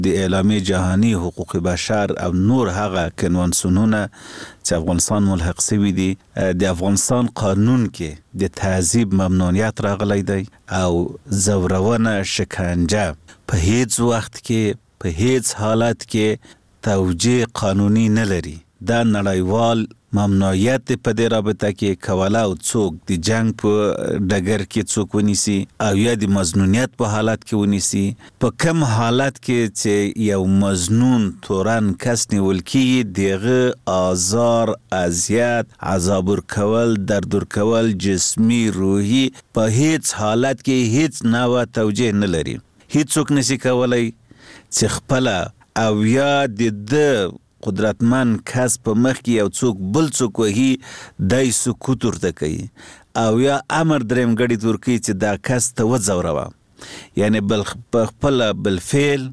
د اعلامیه جهانی حقوق بشر او نور هغه کنوانسیونونه چې افغانستان ملحق شوي دي د افغانستان قانون کې د تعذیب ممنوعیت راغلی دی او زورونه شکنجه په هیڅ وخت کې په هیڅ حالت کې توجیه قانوني نه لري. دا نړیوال ممنوعیت په دې رابطه کې کوله او څوک د جنگ په ډګر کې څوک ونیسي او یا د مظنونیت په حالت کې ونیسي، په کم حالت کې چې یو مظنون تورن کس نیول کیږي دغه آزار، اذیت، عذاب ورکول، درد ورکول جسمي روحي په هیڅ حالت کې هیڅ نوع توجیه نه لري. هیڅوک نشي کولای چې خپل او یا د قدرتمن کس په مخ کې یو څوک بل څوک وهي دای سکوت ورته کوي او یا امر دریم غړي ورکوي چې دا کس ته وځوروه، یعنی خپل بالفعل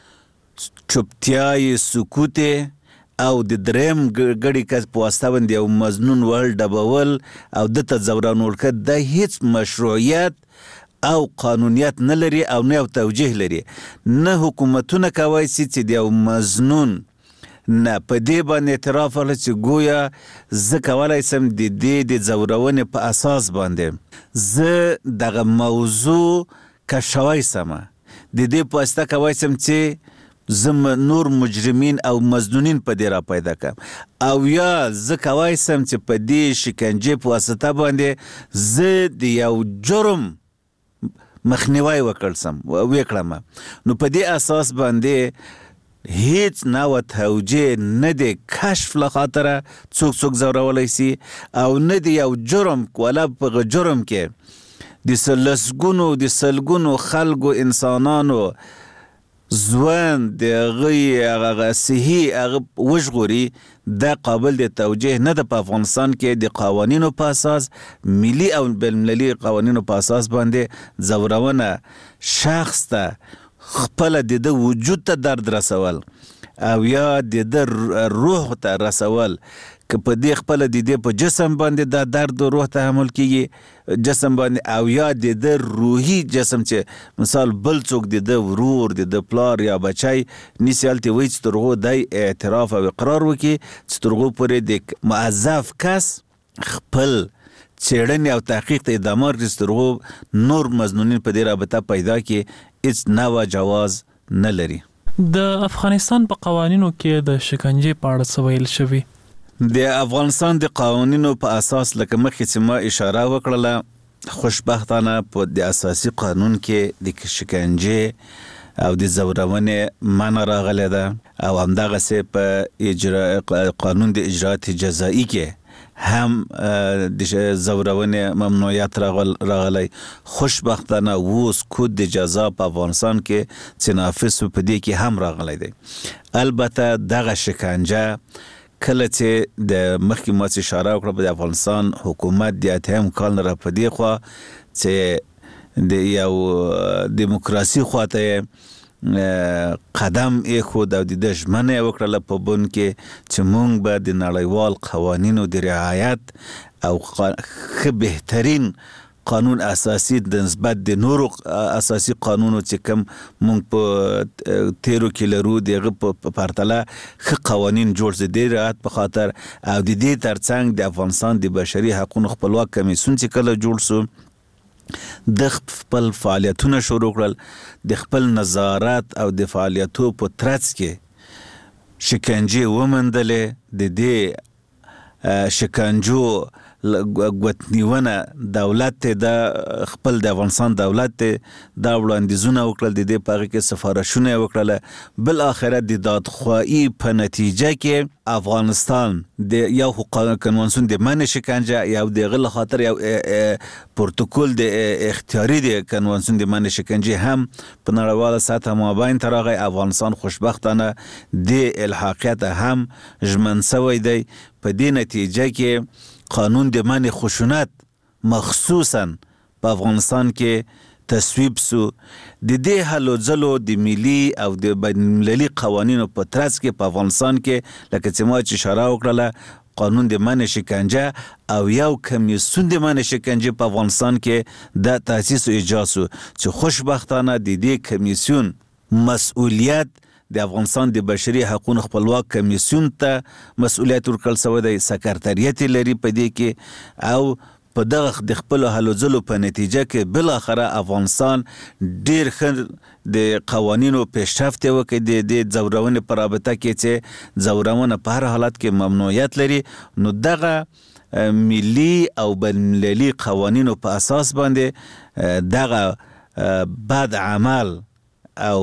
چوپتیای سکوت او د دریم غړي کس په واسطه باندې یو مظنون ول ډبول او د ته ځورون ورکړه د هیڅ مشروعیت او قانونیت نه لري او نه یو توجیه لري. نه حکومتونه کوي چې د یو مظنون نه په دې باندې اعتراف ولري چې گویا زه کولی سم د دې د ځورونې په اساس باندې زه دغه موضوع کشوی سم، د دې په واسطه کولی سم چې زه نور مجرمین او مظنونین په دې را پیدا کړم، او یا زه کولی سم چې په دې شکنجې په واسطه باندې زه د یو جرم مخنیوی وکړم. نو په دې اساس باندې هیڅ نوع توجیه نه د کشف لخاطره څوک زورولی سي او نه د یو جرم ولا په جرم کې د سلګونو خلکو انسانانو ژوند د هغه صحي هغه وژغوري دا قابل د توجیه نه ده. په افغانستان کې د قوانینو په اساس، ملي او بین‌المللي قوانینو په اساس باندې زورونه شخص ته خپل د وجود ته درد رسول او یا د روح ته رسول، که په دې خپل د دې په جسم باندې دا درد او روح تحمل کیږي جسم باندې، او یا د روحي جسم چې مثال بل څوک د ورور د پلار یا بچای نسیالتي وي چې ترغو دای اعتراف او اقرار وکي چې ترغو پورې د معذف کس خپل چیړنې او تحقیق ته ادامه ورکړي چې ترغو نور مظنونین په دې رابطه پیدا کړي هیڅ نوع جواز نه لري. د افغانستان په قوانینو کې د شکنجې په اړه څه ویل شوي؟ د افغانستان د قوانینو په اساس لکه مخکې چې ما اشاره وکړله، خوشبختانه په د اساسي قانون کې د شکنجې او د زورونې منع راغلی ده او همدغسې په قانون د اجرات جزایی کې هم د زورونې ممنوعیت راغلی. خوشبختانه اوس کود د جزا په افغانستان کې چې نافذ په دې کې هم راغلی دی. البته دغه شکنجه کله چې د مخکې ما اشاره وکړه په د افغانستان حکومت د اتهم کال نه را په دې خوا چې د یو دیموکراسي خواته قدم ایښود او د ژمنه وکړله په بن کې چې موږ به د نړیوال قوانینو د رعایت او ښه بهترین قانون اساسي د نسبت د نورو اساسي قانونو چې کوم موږ په تیرو کې لرو دغه په پرتله ښه قوانین جوړ شي د رعایت په خاطر، او د دې ترڅنګ د افغانستان د بشري حقوقو خپلواک کمیسیون چې کله جوړ شو د خپل فعالیتونه شروع کړل، د خپل نظارت او د فعالیتو په ترڅ کې شکنجې ومندلې. د دې شکنجو ګوتنیونه دولت ته د خپل د افغانستان دولت ته دا وړاندیزونه وکړل، د دې په هغه کې سفارشونه وکړل. بل آخره د دادخواهی په نتیجه کې افغانستان د یو کنوانسیون د منع شکنجه یو دغه خاطر یو پروتوکول د اختیاري د کنوانسیون د منع شکنجه هم په نړیواله سطح مابین تر هغه افغانستان خوشبختانه د الحاقیت هم ژمن شوی دی. په دې نتیجه کې قانون د منع خشونت مخصوصا په افغانستان کې تصویب سو. د دې هلو ځلو د ملي او د بین‌المللي قوانینو په ترڅ کې په افغانستان کې لکه چې ما اشاره وکړله قانون د منع شکنجه او یو کمیسیون د منع شکنجه په افغانستان کې د تاسیس او ایجاد سو چې خوشبختانه د دې کمیسیون مسؤلیت د افغانستان د بشري حقوقو خپلواک کمیسیون ته مسؤلیت ورکړل شوی دی، سکرټریت لري په دې کې، او په دغه د خپل هلو ځلو په نتیجه کې بل اخره افغانستان ډیر ښه د قوانینو پیشرفت وکړي د زورونې په رابطه کې چې زورونه په هر حالت کې ممنوعیت لري. نو دغه ملي او بین‌المللي قوانینو په اساس باندې دغه بد عمل او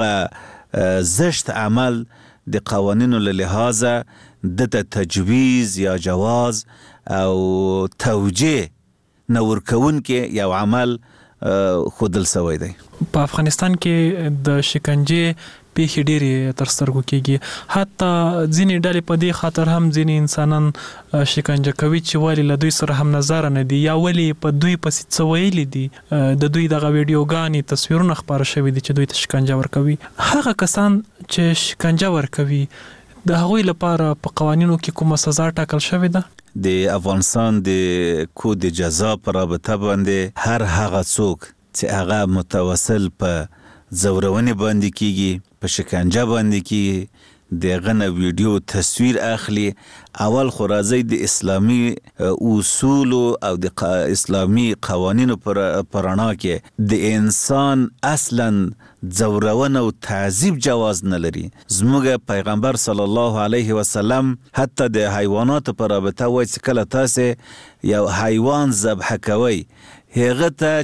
دغه زشت عمل د قوانینو له لحاظه د تجویز یا جواز او توجیه نور کون کې یو عمل خودل سوی دی. په افغانستان کې د شکنجې پیښې ډېرې تر سترګو کېږي، حتی ځینې ډلې په دې خاطر هم ځینې انسانان شکنجه کوي چې ولې له دوی سره هم نظر نه دي، یا ولې په دوی پسې څه ویلي دي، د دوی دغه ویډیوګانې تصویرونه خپاره شوي دي چې دوی ته شکنجه ورکوي. هغه کسان چې شکنجه ورکوي د هغوی لپاره په قوانینو کې کومه سزا ټاکل شوې ده؟ د افغانستان د کود جزا په رابطه باندې هر هغه څوک چې هغه متوسل په زورونې باندې کیږي، په شکنجه باندې کیږي، دغه نه ویډیو تصویر اخلي، اول خو راځي د اسلامي اصول او د اسلامي قوانینو پر رڼا کې د انسان اصلا زورونه او تعذیب جواز نه لري. زموږ پیغمبر صلی الله علیه وسلم حتی د حیوانات پر رابطه وایي چې کله تاسو یو حیوان ذبح کوئ هغه ته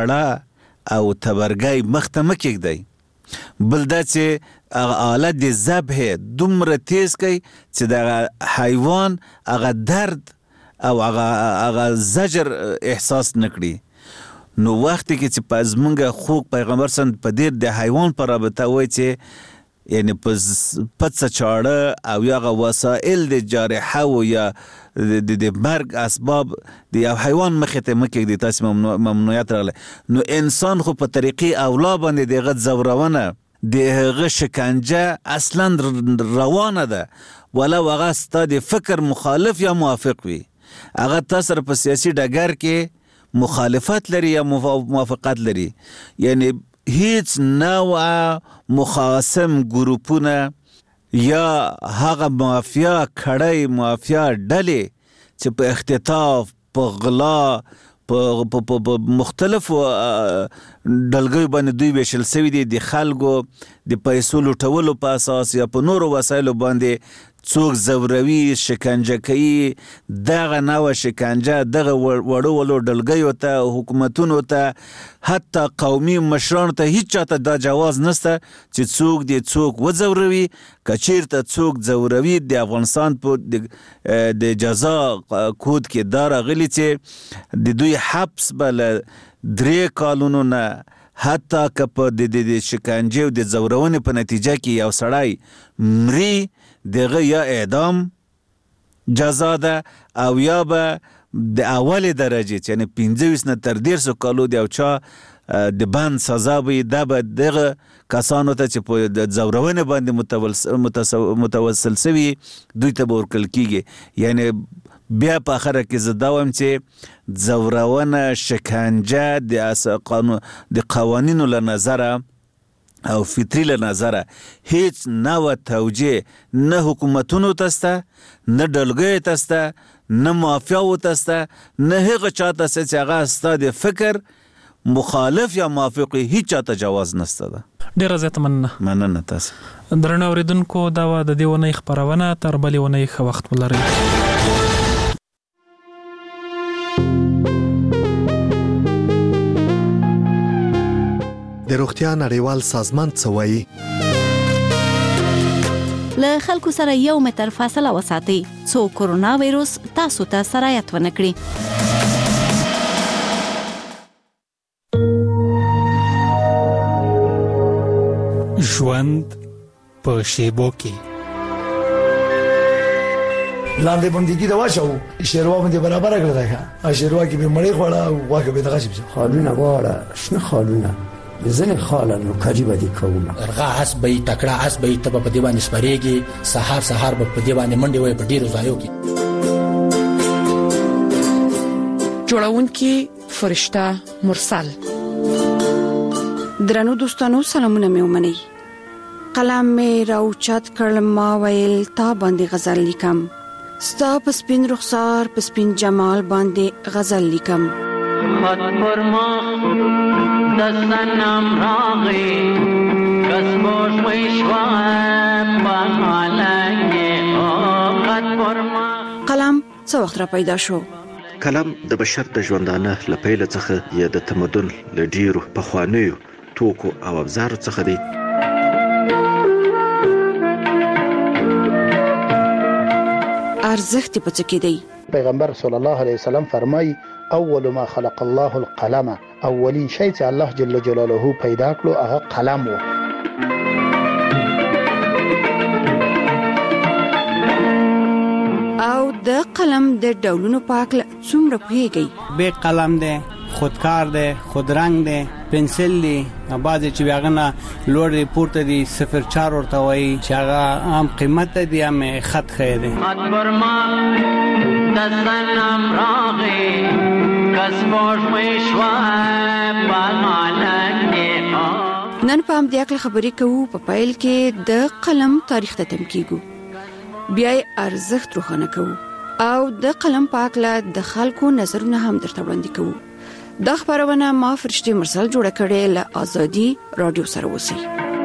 چاړه او تبرګی مخ ته مه کږدئ، بل دا چې هغه آله د ذبح دومره تیز کوي چې د حیوان هغه درد او هغه زجر احساس نکړي. نو وخت کې چې په زمونږ خوږ پیغمبر سند په دیر د حیوان پر رابطه وایي چې یعنی پڅه چاړه او یا وسایل د جارحه او یا د مرګ اسباب د یو حیوان مخې ته مکه د تاسو ممنوعیت راغله. نو انسان خو په طریقې اولا باندې دغه زورونه دغه شکنجه اصلا روانه ده، ولا هغه ستاسو د فکر مخالف یا موافق وي، هغه تاسو په سیاسي ډګر کې مخالفت لري یا موافقت لري، یعنی هیڅ نوع مخاصم ګروپونه یا هغه مافیا کړی مافیا ډلې چې په اختطاف، په غلا، په مختلفو ډلګیو باندې دوی ویشل سوي دي، د خلکو د پیسو لوټولو په اساس یا په نورو وسایلو باندې څوک زوروي، شکنجه کوي. دغه نوع شکنجه دغه وړو ډلګیو ته، حکومتونو ته، حتی قومي مشرانو ته هیڅ چاته دا جواز نشته چې څوک دې څوک وزوروي. که چیرته څوک زوروي د افغانستان په د جزا کود کې دا راغلي چې د دوی حبس به له 3 کالونو نه حتی که په د شکنجې او د زورونې په نتیجه کې یو سړی مري دغه یا اعدام جزا ده او یا به د اول درجه یعنی 25 نه تر 150 کالو د یو چا د بند سزا وي. دا به دغه کسانو ته چې په د زورونې باندې متوسل سوي دوی ته به ورکړل کیږي. یعنی بیا په اخره کې زه دا وایم چې زورونه، شکنجه د قوانینو له نظره او فطري له نظره هیڅ نوع توجیه نه حکومتونو ته سته، نه ډلګیو ته سته، نه مافیاو ته سته، نه هغه چاته چې هغه ستا د فکر مخالف یا موافق هیڅ چاته جواز نشته ده. ډیره زیاته مننه تاسو. درنو اوریدونکو، دا و د دې ونې خبرونه، تر بلې ونې ښه وخت ولرئ. د روغتیا نړیوال سازمان څه وایي؟ له خلکو سره 1 متر فاصله وساتئ څو کورونا وایروس تاسو ته سرایت ونه کړي. ژوند په شیبو کې لاندې باندې دا واچو شیروا باندې برابر کړل دا شیروا کې به مړی خوړه او واګه به دغه شي خالونه غواړه شنه خالونه زنه خاله نو کاجی باندې کومه ارغا حسبې تکړه حسبې ته په دې باندې سپریږي سحر په دې باندې منډي وي په ډیرو ځایو کې جوړونکي فرشته مرسل. درنو دوستانو، سلامونه مې ومنئ. قلم مې راوچت کړ، ما ویل تا باندې غزل لیکم، ستا په سپین رخسار په سپین جمال باندې غزل لیکم. خط پر ما د سنم راغی، کس موش ویشوا پاکالنگی خط پر ما. قلم څه وخت را پیدا شو؟ کلام د بشر د ژوندانه له پیله څخه یا د تمدن له ډیرو پخوانیو توکو او ابزارو څخه دی. ارزښت په څه کې دی؟ پیغمبر صلی الله علیه وسلم فرمایي اول ما خلق الله القلم، اولین شی چې الله جل جلاله پیدا کړو هغه قلم و. او د قلم د ډولونو په اړه څومره پوهیږئ؟ به قلم دی، خودکار دی، خودرنګ دی، پنسل دی، بعضی چې هغه لوړ ریپورت دی 04 ورته وایي چې هغه عام قیمت دی، هم خط خیر دی. خط پر ما د سنم راغی، کس موش ویشوا پاکالنگی. نن په هم د عقل خبرې کوو. په پیل کې د قلم تاریخ ته تم کیږو، بیا ارزښت روښانه کوو او د قلم په اړه د خلکو نظرونه هم درته وړاندې کوو. دا خبرونه ما فرشتي مرسل جوړه کړې له آزادي رادیو سره وسی.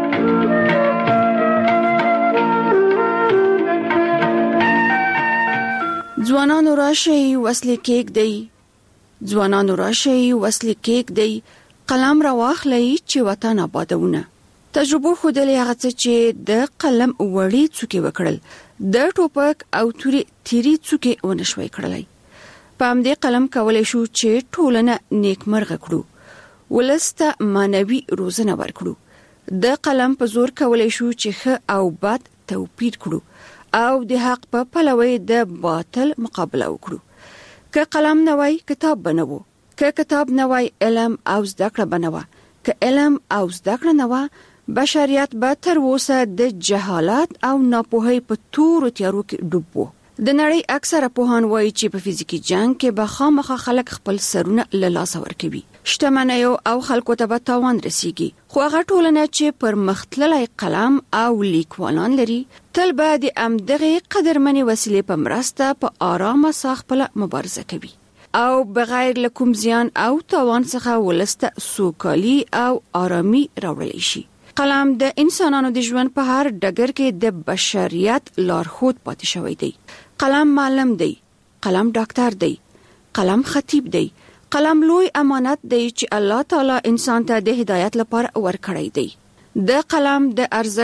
ځوانانو راشي وسلې کېک دی، ځوانانو راشي وسلې کېک دی، قلم را واخلئ چې وطن آبادونه. تجربه خودلې هغه چې د قلم وړي څوکي وکړل، د ټوپک او تیری څوکي ونشوي کړلای. په همدې قلم کولای شو چې ټولنه نیکمرغه کړو، ولسته مانوي روزنه ورکړو. د قلم په زور کولای شو چې ښه او بد توپیر کړو او د حق په پلوي د باطل مقابله وکړو. که قلم نه وای کتاب بنوو، که کتاب نه وای علم او زده کړه بنوه، که علم او زده کړه نه وای بشریت به تر اوسه د جهالت او ناپوهۍ په تورو تیارو کې ډوب وو. د نړۍ اکثره پوهان وایي چې په فزیکي جنگ کې به خامخا خلک خپل سرونه له لاسه ورکوي، شتمنیو او خلکو ته به تاوان رسیږي. خو هغه ټولنه چې پر مختللی قلم او لیکوالان لري تل به د امدغه قدرمنې وسیلې په مرسته په آرامه ساه خپله مبارزه کوي او بغیر له کوم زیان او تاوان څخه ولسته سوکالي او آرامي راوړلی شي. قلم د انسانانو د ژوند په هر ډګر کې د بشریت لارښود پاتې شوی دی. قلم معلم دی، قلم ډاکټر دی، قلم خطیب دی، قلم لوی امانت دی چې الله تعالی انسان ته د هدایت لپاره ورکړی دی. د قلم د ارزښت